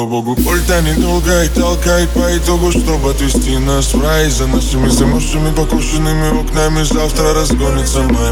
Слава богу, польта недолго и толкает по итогу, чтобы отвести нас в рай. За нашими замерзшими покушенными окнами завтра разгонится май.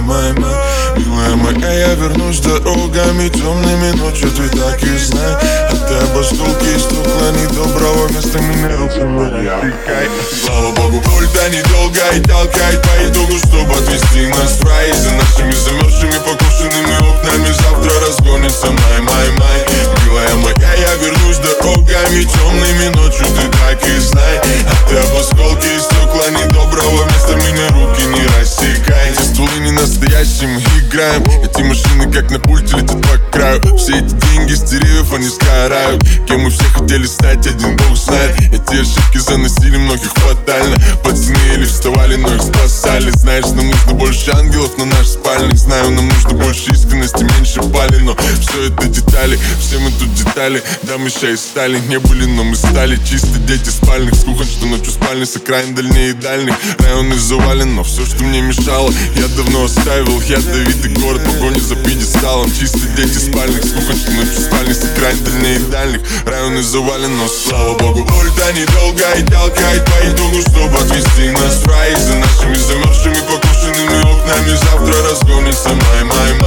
Милая моя, я вернусь дорогами темными ночью, ты так и знай. А ты об осколки и стекла недоброго места меня руками рассекай. Слава богу, польта недолго и толкает по итогу, чтобы отвести нас в рай. За нашими замерзшими покушенными окнами завтра разгонится май. Милая моя, я вернусь дорогами темными ночью, ты так и знай. А ты об осколки и стекла недоброго места меня руки не рассекай. Эти стволы не настоящие, мы играем. Эти машины как на пульте летят по краю. Все эти деньги с деревьев, они сгорают. Кем мы все хотели стать, один бог знает. Эти ошибки заносили многих фатально. Под стены или вставали, но их спасали. Знаешь, нам нужно больше ангелов на наш спальник. Знаю, нам нужно больше искренности, меньше пали. Но все это детали, все мы тут детали. Да, мы ща и стали, не были, но мы стали. Чисто дети спальных, с кухонь, что ночью спальни. С окраин дальнее и дальних районы завален, но все, что мне мешало, я давно оставил. Ядовитый город, погони за пьедесталом. Чисто дети спальных, с кухонь, что ночью спальни. С окраин дальнее и дальних районы завален, но слава богу, польта недолго и толкает по итогу, чтобы отвести нас в рай. За нашими замерзшими покушенными окнами завтра разгонится май.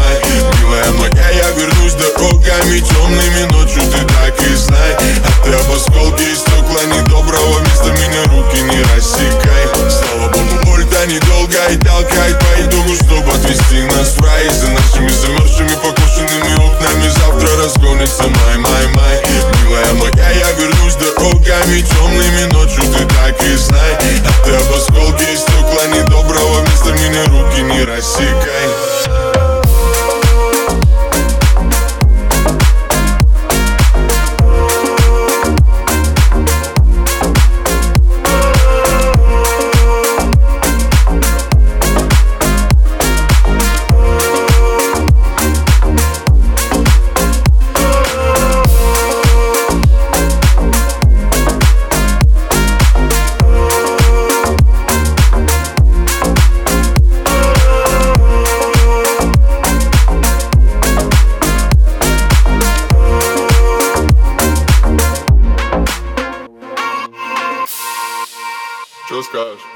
Милая моя, я вернусь дорогами темными ночью, ты так и знай. А ты об осколки и стекла недоброго места меня руки не рассекай. Слава богу, польта недолго и толкает по итогу, чтобы отвести нас в рай. За нашими замерзшими покушенными окнами завтра разгонится май. Милая моя, я вернусь дорогами темными ночью, ты так и знай. А ты об осколки и стекла недоброго места меня руки не рассекай. Что скажешь?